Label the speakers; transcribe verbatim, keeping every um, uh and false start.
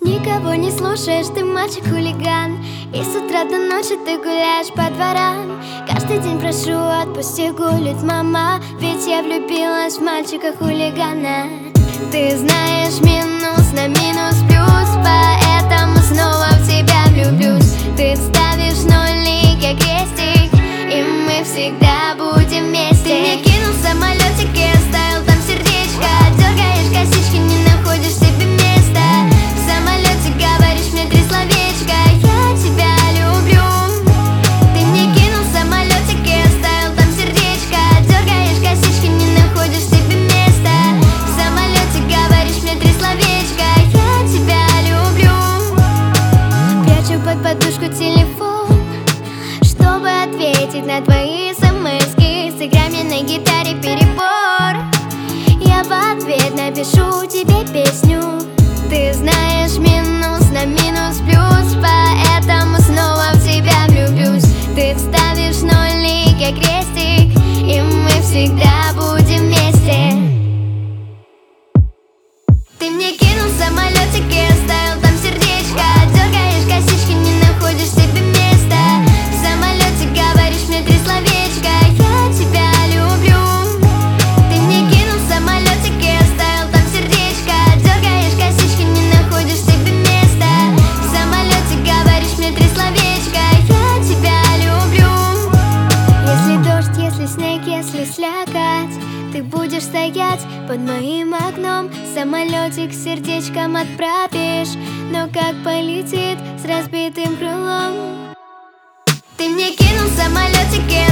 Speaker 1: Никого не слушаешь, ты мальчик-хулиган, и с утра до ночи ты гуляешь по дворам. Каждый день прошу, отпусти гулять, мама, ведь я влюбилась в мальчика-хулигана. Ты знаешь, минус на минус плюс, поэтому снова в тебя влюблюсь. Ты ставишь нули, как крестик, и мы всегда будем вместе. Ты мне кинул самолетик и оставил там сердечко. Дергаешь косички, не находишь себе места. В самолете говоришь мне три словечка: я тебя люблю. Ты мне кинул самолетик и оставил там сердечко. Дергаешь косички, не находишь себе места. В самолете говоришь мне три словечка: я тебя люблю. Прячу под подушку телефон, чтобы ответить на твои смски. Сыграй мне на гитаре перебор, я в ответ напишу тебе песню. Ты знаешь, минус на минус плюс, поэтому снова в тебя влюблюсь. Ты ставишь нули, как крестик, и мы всегда будем вместе. Ты мне кинул самолетик и оставил там сердечко. Дергаешь косички, не находишь себе места. В самолете говоришь мне три словечка: я тебя люблю. Ты мне кинул самолетик и оставил там сердечко. Дергаешь косички, не находишь себе места. В самолете говоришь мне три словечка: я тебя люблю. Если дождь, если снег, если слякоть, ты будешь стоять под моим окном. Самолетик с сердечком отправишь, но как полетит с разбитым крылом. Ты мне кинул самолетик и